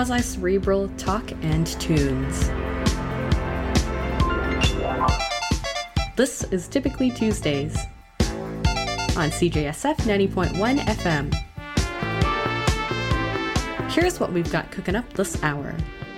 quasi-cerebral talk and tunes. This is Typically Tuesdays on CJSF 90.1 FM. Here's what we've got cooking up this hour.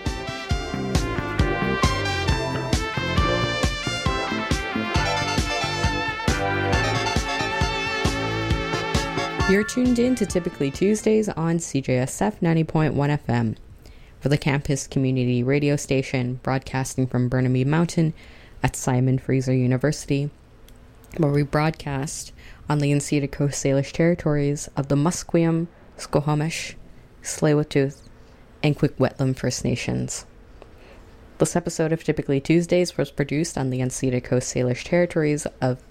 You're tuned in to Typically Tuesdays on CJSF 90.1 FM for the campus community radio station broadcasting from Burnaby Mountain at Simon Fraser University, where we broadcast on the Unceded Coast Salish territories of the Musqueam, Squamish, Tsleil-Waututh, and Coquitlam First Nations. This episode of Typically Tuesdays was produced on the Unceded Coast Salish territories of the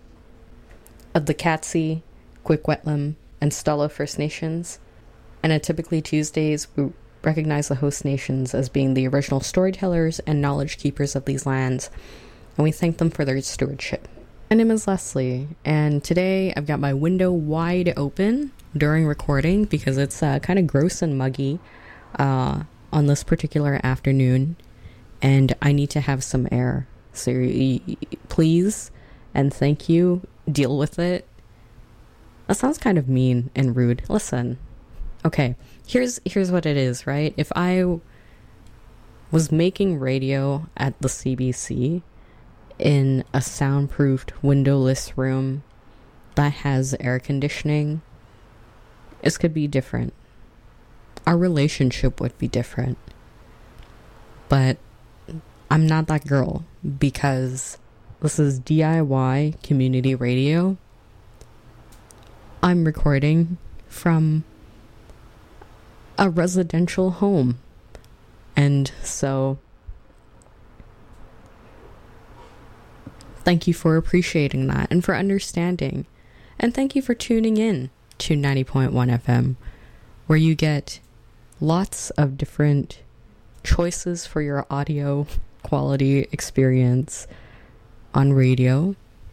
Katzie, Coquitlam, and Stalo First Nations, and at Typically Tuesdays, we recognize the host nations as being the original storytellers and knowledge keepers of these lands, and we thank them for their stewardship. My name is Leslie, and today I've got my window wide open during recording because it's kind of gross and muggy on this particular afternoon, and I need to have some air. So please and thank you, deal with it. That sounds kind of mean and rude. Listen. Okay, here's what it is, right? If I was making radio at the CBC in a soundproofed, windowless room that has air conditioning, this could be different. Our relationship would be different. But I'm not that girl because this is DIY community radio. I'm recording from a residential home. And so, thank you for appreciating that and for understanding. And thank you for tuning in to 90.1 FM, where you get lots of different choices for your audio quality experience on radio.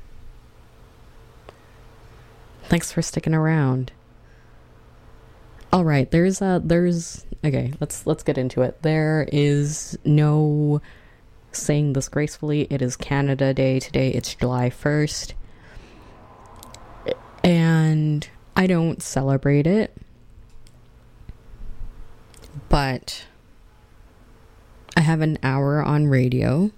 Thanks for sticking around. All right, okay, let's get into it. There is no saying this gracefully. It is Canada Day today. It's July 1st. And I don't celebrate it. But I have an hour on radio.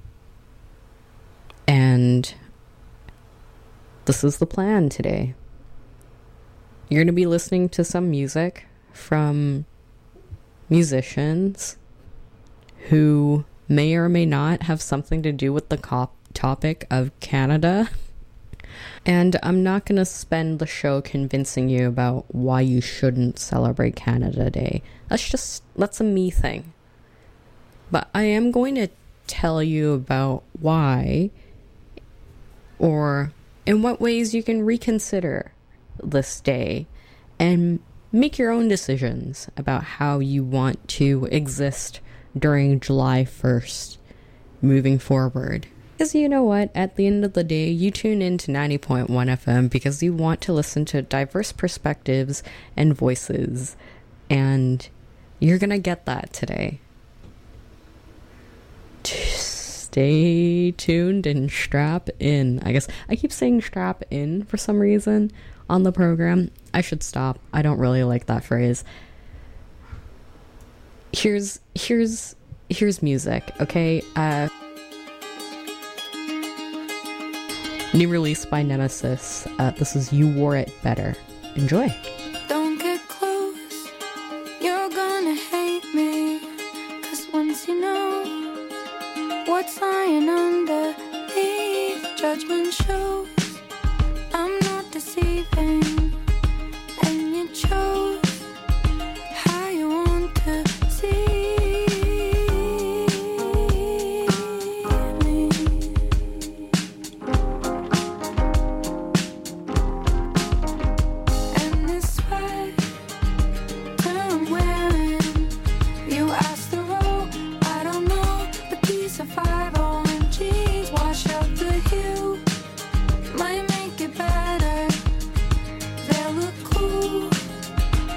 And this is the plan today. You're going to be listening to some music from musicians who may or may not have something to do with the topic of Canada. And I'm not going to spend the show convincing you about why you shouldn't celebrate Canada Day. That's a me thing. But I am going to tell you about why, or in what ways you can reconsider this day and make your own decisions about how you want to exist during July 1st moving forward. Because you know what, at the end of the day, you tune in to 90.1 FM because you want to listen to diverse perspectives and voices, and you're gonna get that today. Stay tuned and strap in. I guess I keep saying strap in for some reason on the program. I should stop. I don't really like that phrase. Here's music, okay? New release by Nemesis. This is You Wore It Better. Enjoy. Don't get close, you're gonna hate me, 'cause once you know what's lying underneath, judgment shows I'm not deceiving, and you chose how you want to see me. And this sweat that I'm wearing, you asked the row, I don't know, but these are 501 jeans, wash out the hue, might make it better. They'll look cool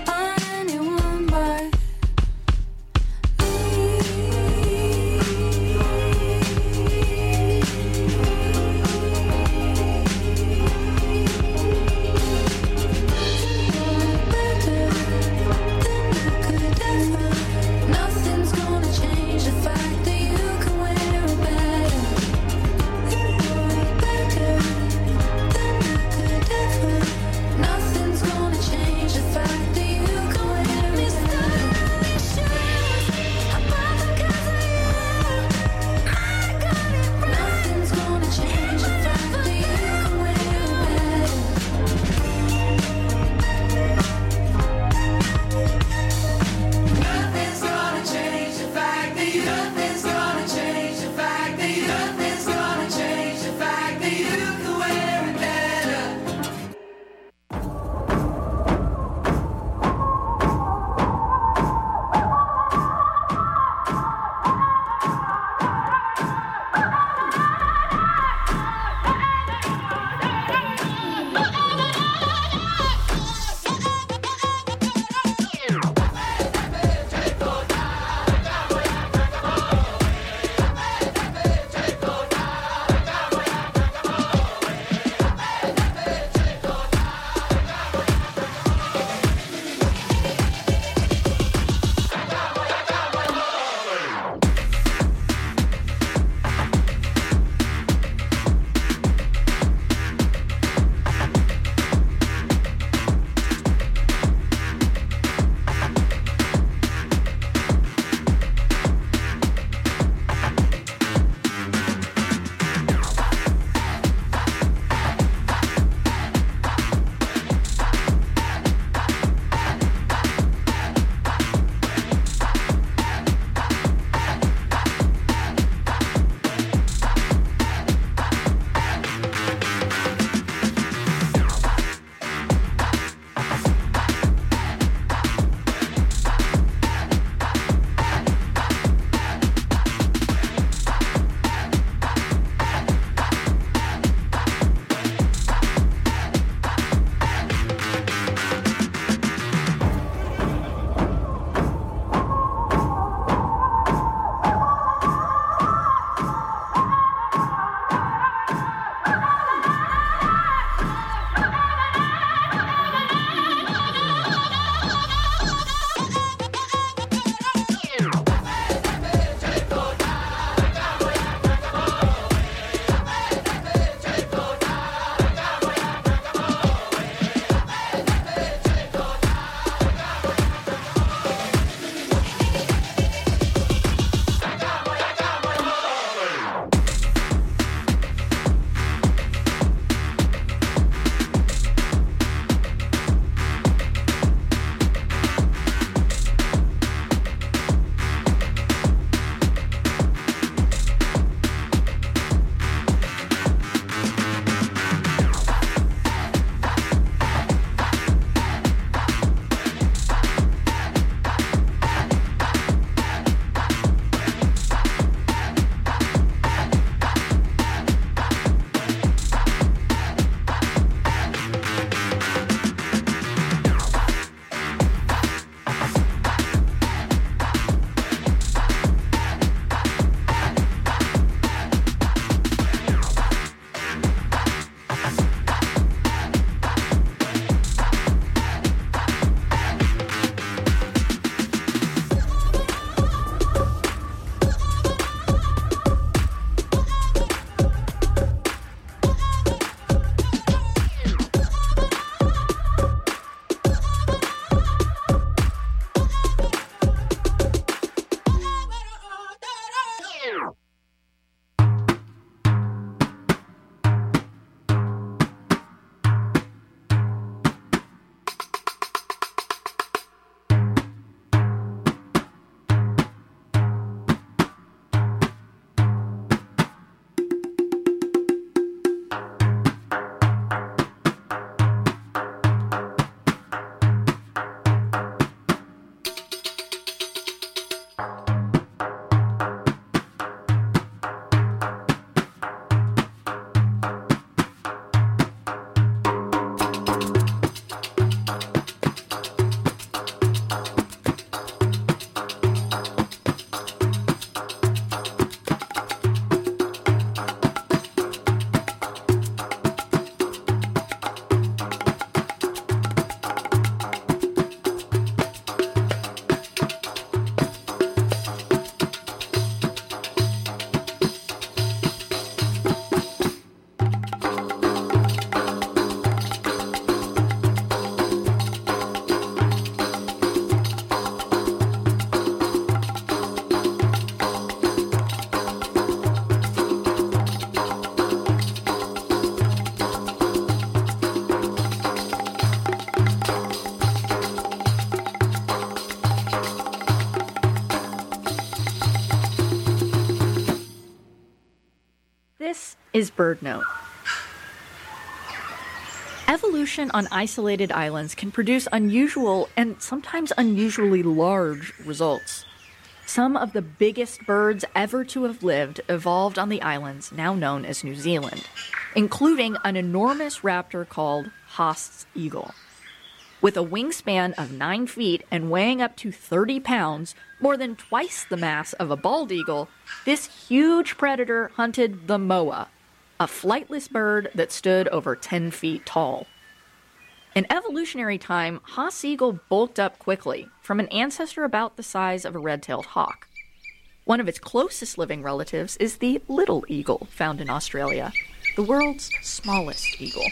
This is BirdNote. Evolution on isolated islands can produce unusual and sometimes unusually large results. Some of the biggest birds ever to have lived evolved on the islands now known as New Zealand, including an enormous raptor called Haast's eagle. With a wingspan of 9 feet and weighing up to 30 pounds, more than twice the mass of a bald eagle, this huge predator hunted the moa, a flightless bird that stood over 10 feet tall. In evolutionary time, Haast's eagle bulked up quickly from an ancestor about the size of a red-tailed hawk. One of its closest living relatives is the little eagle found in Australia, the world's smallest eagle.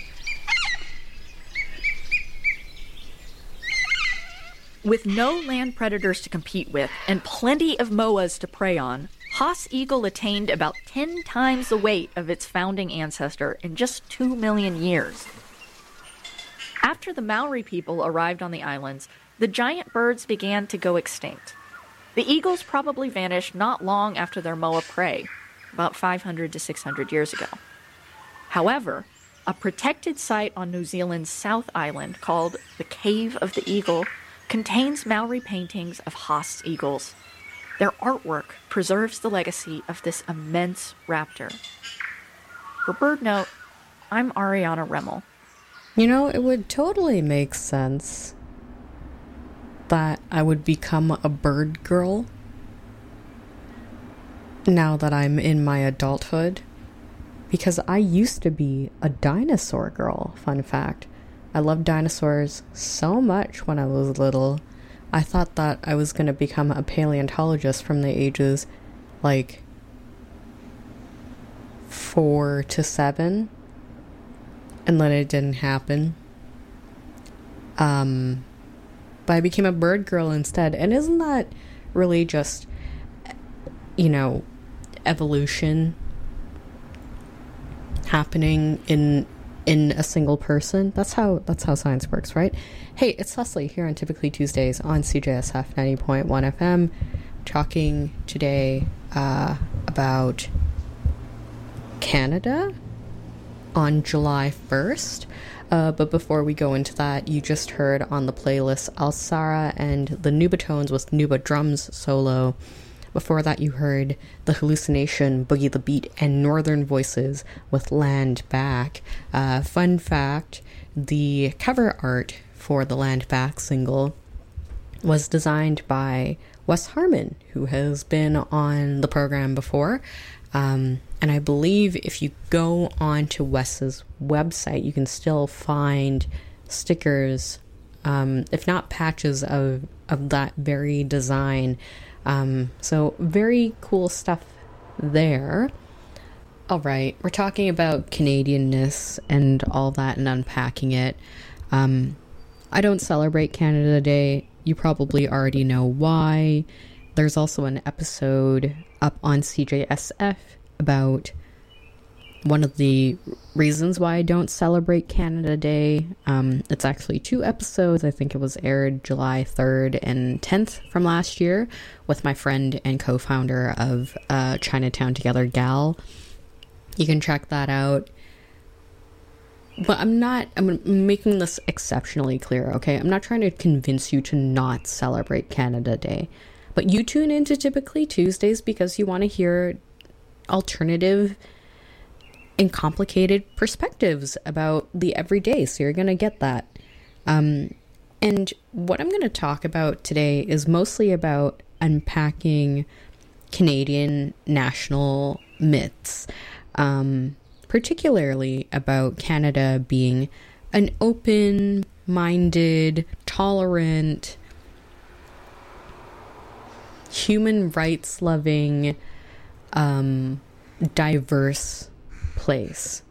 With no land predators to compete with and plenty of moas to prey on, Haast's eagle attained about 10 times the weight of its founding ancestor in just 2 million years. After the Maori people arrived on the islands, the giant birds began to go extinct. The eagles probably vanished not long after their moa prey, about 500 to 600 years ago. However, a protected site on New Zealand's South Island called the Cave of the Eagle contains Maori paintings of Haast's eagles. Their artwork preserves the legacy of this immense raptor. For BirdNote, I'm Ariana Remmel. You know, it would totally make sense that I would become a bird girl now that I'm in my adulthood, because I used to be a dinosaur girl, fun fact. I loved dinosaurs so much when I was little. I thought that I was going to become a paleontologist from the ages, 4 to 7. And then it didn't happen. But I became a bird girl instead. And isn't that really just, evolution happening in a single person? That's how science works, right? Hey, it's Leslie here on Typically Tuesdays on CJSF 90.1 FM, talking today about Canada on July 1st. But before we go into that, you just heard on the playlist Alsara and the Nubatones with Nuba Drums solo. Before that, you heard The Hallucination, Boogie the Beat, and Northern Voices with Land Back. Fun fact, the cover art for the Land Back single was designed by Wes Harmon, who has been on the program before. And I believe if you go onto Wes's website, you can still find stickers, if not patches of that very design. So very cool stuff there. All right, we're talking about Canadianness and all that and unpacking it. I don't celebrate Canada Day. You probably already know why. There's also an episode up on CJSF about one of the reasons why I don't celebrate Canada Day. It's actually 2 episodes. I think it was aired July 3rd and 10th from last year with my friend and co-founder of Chinatown Together, Gal. You can check that out. But I'm making this exceptionally clear, okay? I'm not trying to convince you to not celebrate Canada Day. But you tune into Typically Tuesdays because you want to hear alternative and complicated perspectives about the everyday, so you're going to get that. And what I'm going to talk about today is mostly about unpacking Canadian national myths, particularly about Canada being an open-minded, tolerant, human rights-loving, diverse place.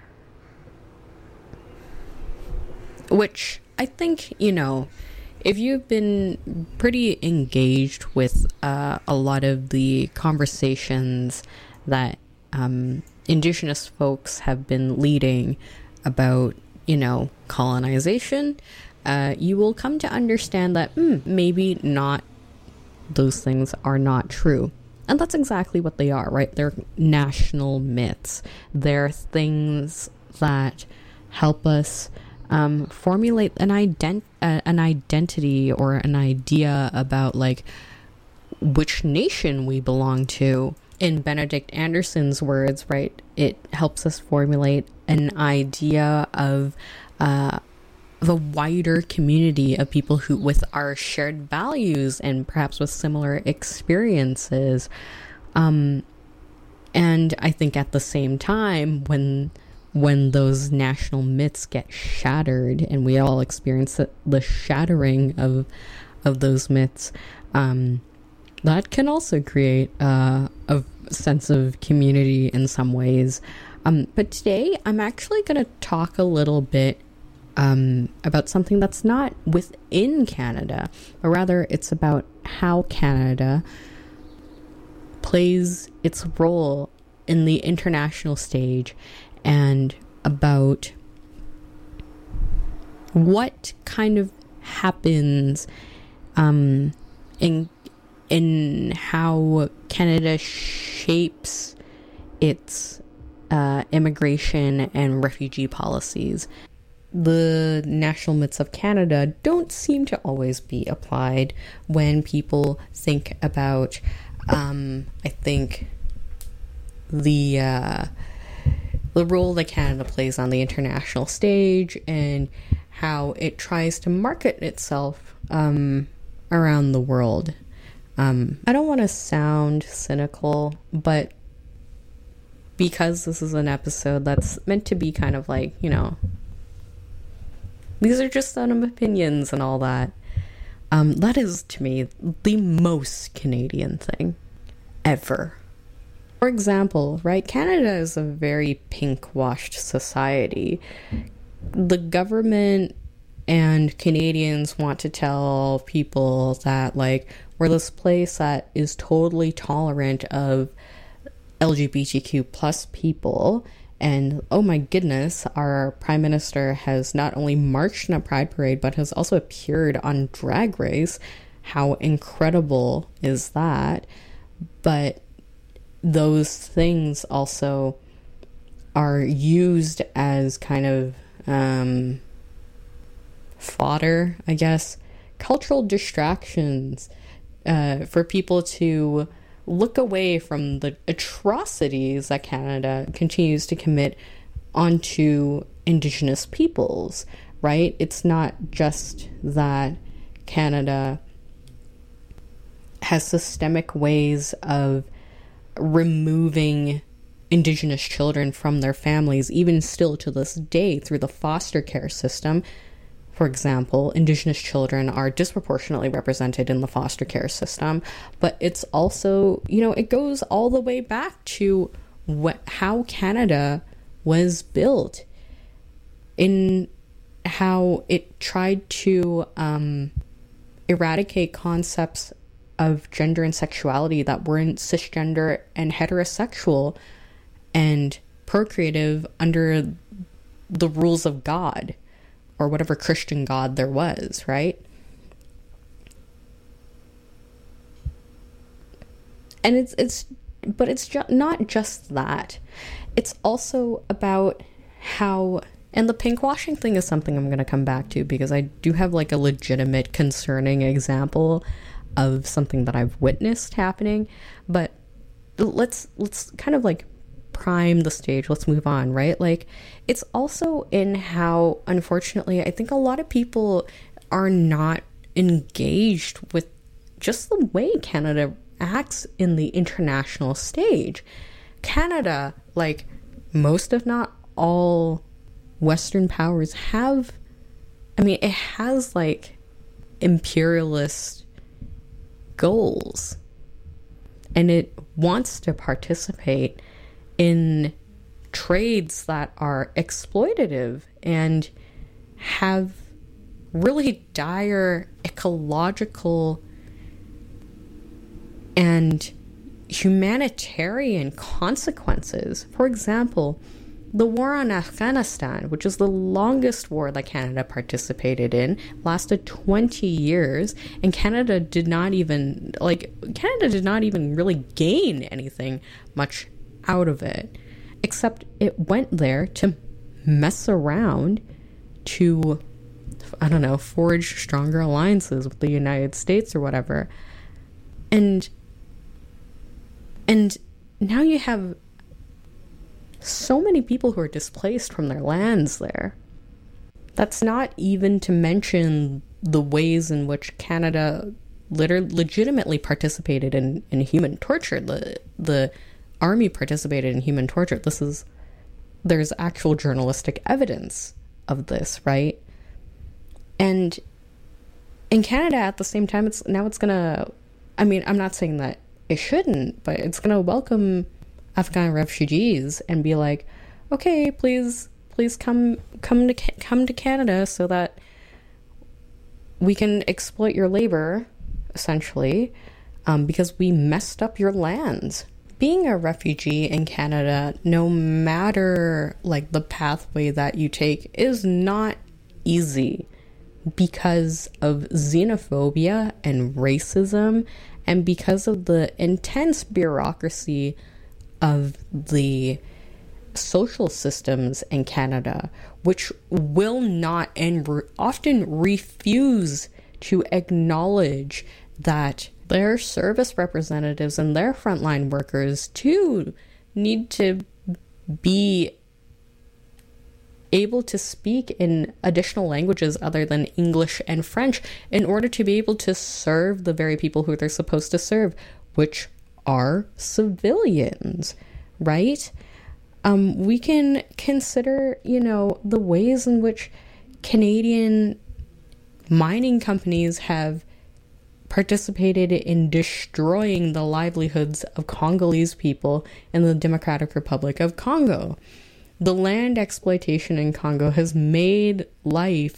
Which I think, if you've been pretty engaged with a lot of the conversations that Indigenous folks have been leading about, colonization, you will come to understand that maybe not, those things are not true. And that's exactly what they are, right? They're national myths. They're things that help us formulate an identity or an idea about like which nation we belong to. In Benedict Anderson's words, right, it helps us formulate an idea of the wider community of people who with our shared values and perhaps with similar experiences. And I think at the same time, when those national myths get shattered and we all experience the shattering of those myths, that can also create a sense of community in some ways. But today I'm actually going to talk a little bit about something that's not within Canada, but rather it's about how Canada plays its role in the international stage and about what kind of happens in how Canada shapes its immigration and refugee policies. The national myths of Canada don't seem to always be applied when people think about, I think, the role that Canada plays on the international stage and how it tries to market itself around the world. I don't want to sound cynical, but because this is an episode that's meant to be kind of like, you know, these are just some opinions and all that. That is, to me, the most Canadian thing ever. For example, right, Canada is a very pink-washed society. The government and Canadians want to tell people that, like, we're this place that is totally tolerant of LGBTQ plus people. And oh my goodness, our Prime Minister has not only marched in a pride parade, but has also appeared on Drag Race. How incredible is that? But those things also are used as kind of fodder, I guess, cultural distractions for people to look away from the atrocities that Canada continues to commit onto Indigenous peoples, right? It's not just that Canada has systemic ways of removing Indigenous children from their families, even still to this day, through the foster care system. For example, Indigenous children are disproportionately represented in the foster care system, but it's also, you know, it goes all the way back to how Canada was built, in how it tried to eradicate concepts of gender and sexuality that weren't cisgender and heterosexual and procreative under the rules of God, or whatever Christian God there was, right? And it's not just that. It's also about how, and the pinkwashing thing is something I'm going to come back to, because I do have like a legitimate concerning example of something that I've witnessed happening. But let's kind of like prime the stage. Let's move on, right? Like, it's also in how, unfortunately, I think a lot of people are not engaged with just the way Canada acts in the international stage. Canada, like most if not all Western powers have, I mean, it has like imperialist goals, and it wants to participate in trades that are exploitative and have really dire ecological and humanitarian consequences. For example, The war on Afghanistan, which is the longest war that Canada participated in, lasted 20 years, and Canada did not even really gain anything much out of it, except it went there to mess around, to, I don't know, forge stronger alliances with the United States or whatever. And now you have so many people who are displaced from their lands there. That's not even to mention the ways in which Canada legitimately participated in human torture. The army participated in human torture. There's actual journalistic evidence of this, right? And in Canada, at the same time, it's gonna, I mean, I'm not saying that it shouldn't, but it's gonna welcome Afghan refugees and be like, okay, please come to Canada so that we can exploit your labor, essentially, because we messed up your lands. Being a refugee in Canada, no matter like the pathway that you take, is not easy because of xenophobia and racism, and because of the intense bureaucracy of the social systems in Canada, which will not and often refuse to acknowledge that their service representatives and their frontline workers too need to be able to speak in additional languages other than English and French in order to be able to serve the very people who they're supposed to serve, which are civilians, right? We can consider, the ways in which Canadian mining companies have participated in destroying the livelihoods of Congolese people in the Democratic Republic of Congo. The land exploitation in Congo has made life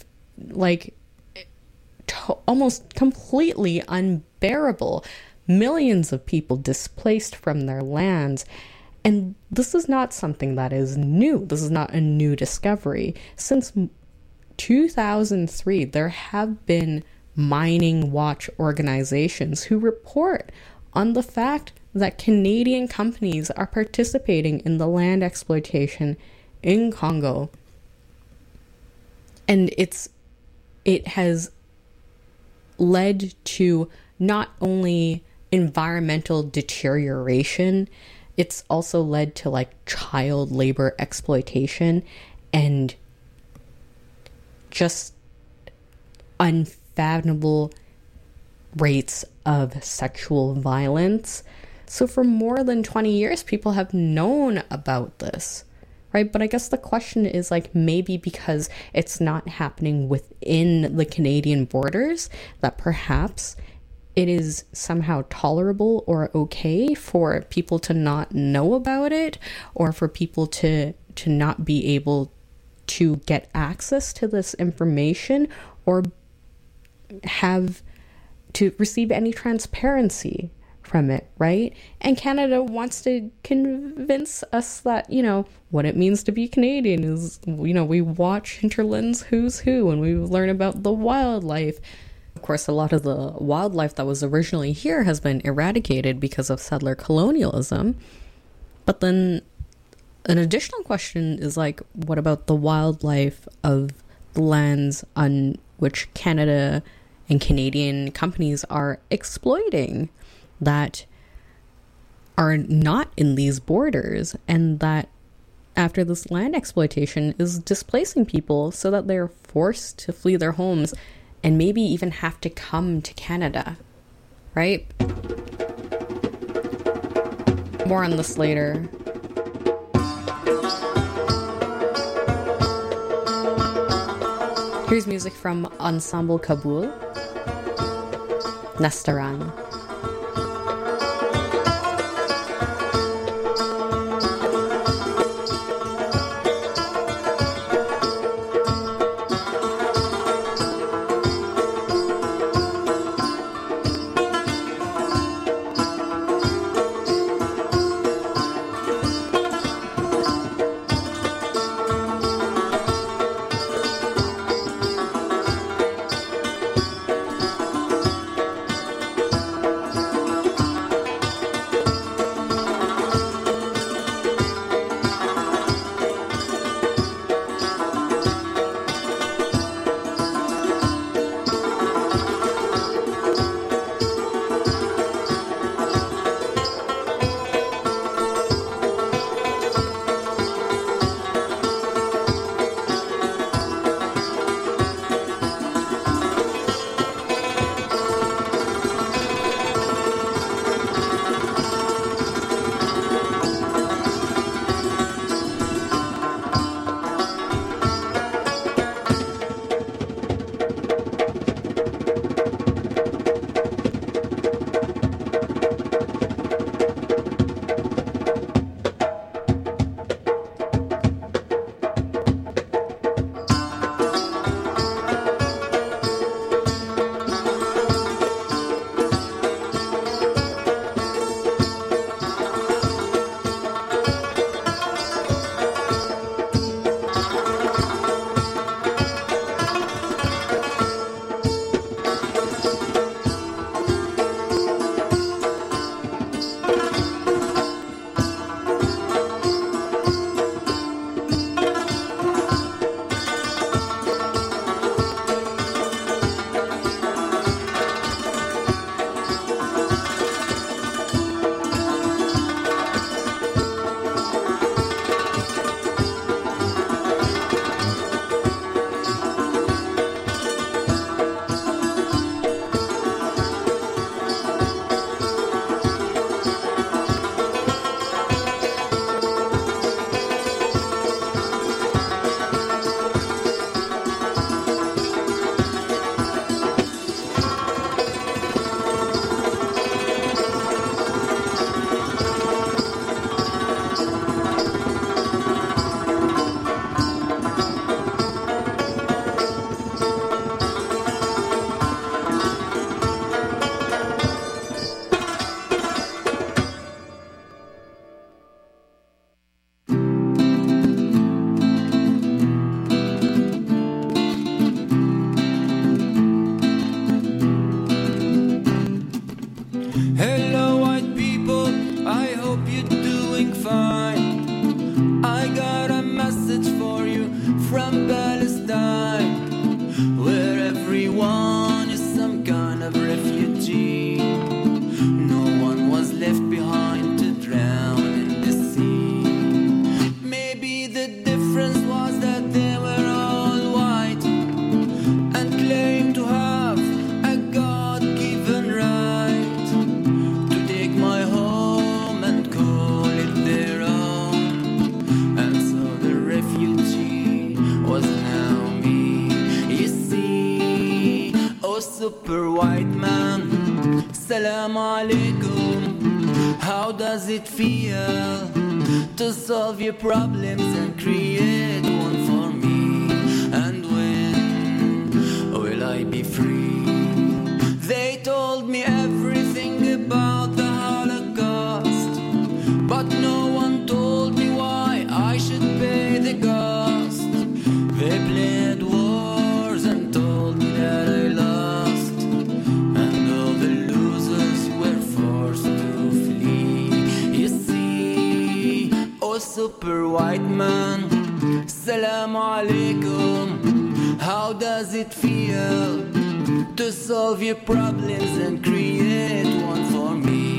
almost completely unbearable. Millions of people displaced from their lands. And this is not something that is new. This is not a new discovery. Since 2003, there have been mining watch organizations who report on the fact that Canadian companies are participating in the land exploitation in Congo. And it has led to not only environmental deterioration, it's also led to child labor exploitation and just unfathomable rates of sexual violence. So for more than 20 years, people have known about this, right? But I guess the question is maybe because it's not happening within the Canadian borders, that perhaps it is somehow tolerable or okay for people to not know about it, or for people to not be able to get access to this information, or have to receive any transparency from it, right? And Canada wants to convince us that, what it means to be Canadian is, we watch Hinterland's Who's Who and we learn about the wildlife. Of course, a lot of the wildlife that was originally here has been eradicated because of settler colonialism. But then an additional question is what about the wildlife of the lands on which Canada and Canadian companies are exploiting, that are not in these borders, and that after this land exploitation is displacing people so that they're forced to flee their homes and maybe even have to come to Canada, right? More on this later. Here's music from Ensemble Kabul, Nastaran. How does it feel to solve your problems and create one for me? And when will I be free? They told me everything about the Holocaust, but no one told me why I should pay the cost. They played wars and told me that I lost, and all the losers were forced to flee. You see, oh super white man, Assalamu alaikum. How does it feel to solve your problems and create one for me?